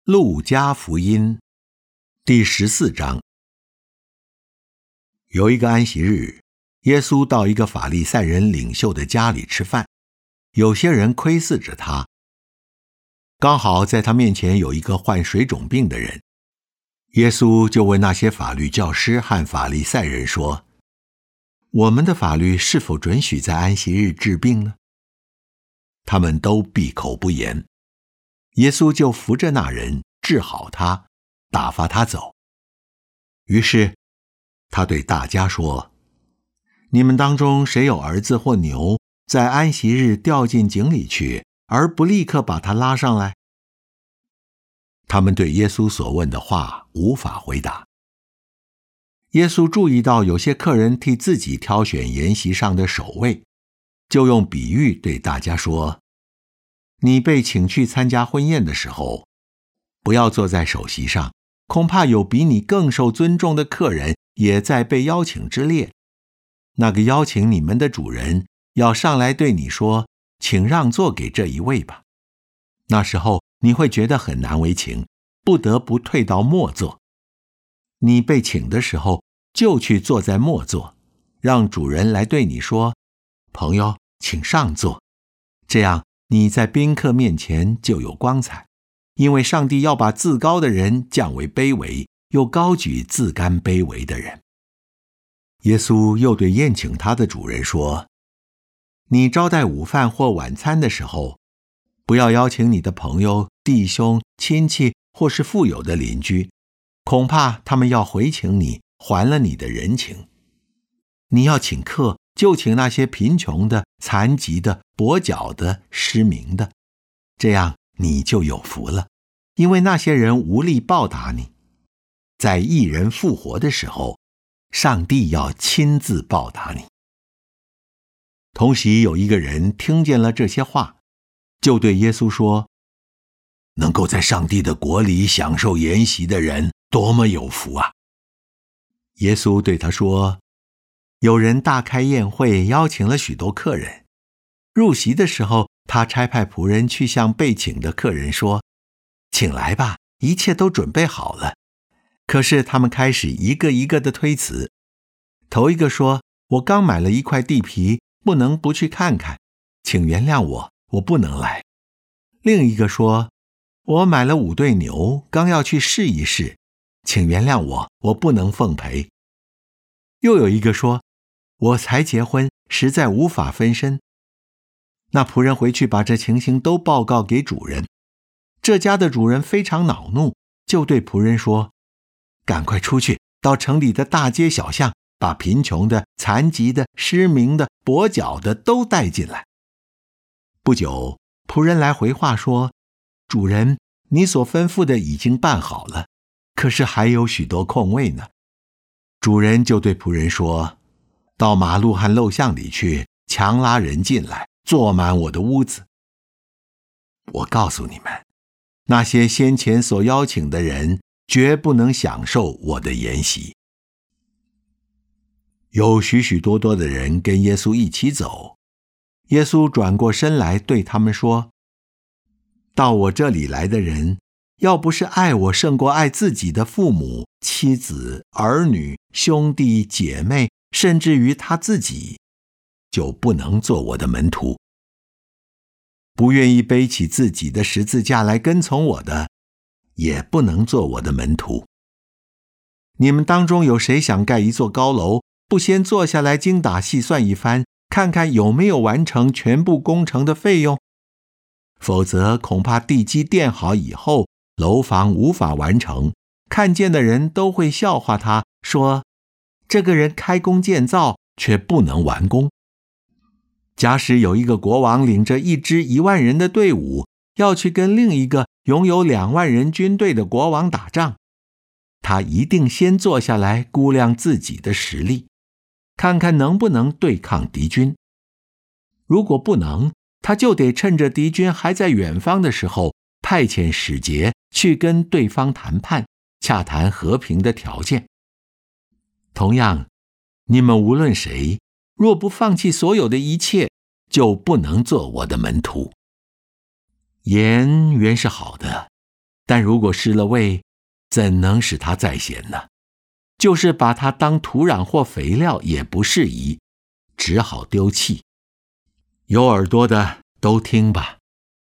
路加福音第14章。有一个安息日，耶稣到一个法利赛人领袖的家里吃饭，有些人窥视着他。刚好在他面前有一个患水肿病的人，耶稣就问那些法律教师和法利赛人说：我们的法律是否准许在安息日治病呢？他们都闭口不言。耶稣就扶着那人，治好他，打发他走。于是他对大家说：你们当中谁有儿子或牛，在安息日掉进井里去，而不立刻把他拉上来？他们对耶稣所问的话无法回答。耶稣注意到有些客人替自己挑选筵席上的首位，就用比喻对大家说：你被请去参加婚宴的时候，不要坐在首席上，恐怕有比你更受尊重的客人也在被邀请之列。那个邀请你们的主人要上来对你说：请让座给这一位吧。那时候你会觉得很难为情，不得不退到末座。你被请的时候，就去坐在末座，让主人来对你说：朋友，请上座。这样你在宾客面前就有光彩，因为上帝要把自高的人降为卑微，又高举自甘卑微的人。耶稣又对宴请他的主人说：你招待午饭或晚餐的时候，不要邀请你的朋友、弟兄、亲戚或是富有的邻居，恐怕他们要回请你，还了你的人情。你要请客，就请那些贫穷的、残疾的、跛脚的、失明的，这样你就有福了，因为那些人无力报答你。在义人复活的时候，上帝要亲自报答你。同席有一个人听见了这些话，就对耶稣说：能够在上帝的国里享受筵席的人，多么有福啊！耶稣对他说：有人大开宴会，邀请了许多客人。入席的时候，他差派仆人去向被请的客人说：请来吧，一切都准备好了。可是他们开始一个一个的推辞。头一个说：我刚买了一块地皮，不能不去看看，请原谅我，我不能来。另一个说：我买了5对牛，刚要去试一试，请原谅我，我不能奉陪。又有一个说：我才结婚，实在无法分身。那仆人回去把这情形都报告给主人。这家的主人非常恼怒，就对仆人说：赶快出去，到城里的大街小巷，把贫穷的、残疾的、失明的、跛脚的都带进来。不久，仆人来回话说：主人，你所吩咐的已经办好了，可是还有许多空位呢。主人就对仆人说：到马路和陋巷里去，强拉人进来，坐满我的屋子。我告诉你们，那些先前所邀请的人，绝不能享受我的筵席。有许许多多的人跟耶稣一起走，耶稣转过身来对他们说：到我这里来的人，要不是爱我胜过爱自己的父母、妻子、儿女、兄弟、姐妹，甚至于他自己，就不能做我的门徒。不愿意背起自己的十字架来跟从我的，也不能做我的门徒。你们当中有谁想盖一座高楼，不先坐下来精打细算一番，看看有没有完成全部工程的费用？否则恐怕地基垫好以后，楼房无法完成，看见的人都会笑话他，说：这个人开工建造，却不能完工。假使有一个国王领着一支1万人的队伍，要去跟另一个拥有2万人军队的国王打仗，他一定先坐下来估量自己的实力，看看能不能对抗敌军。如果不能，他就得趁着敌军还在远方的时候，派遣使节去跟对方谈判，洽谈和平的条件。同样，你们无论谁，若不放弃所有的一切，就不能做我的门徒。盐原是好的， 但如果失了味，怎能使它再咸呢？就是把它当土壤或肥料也不适宜，只好丢弃。有耳朵的都听吧。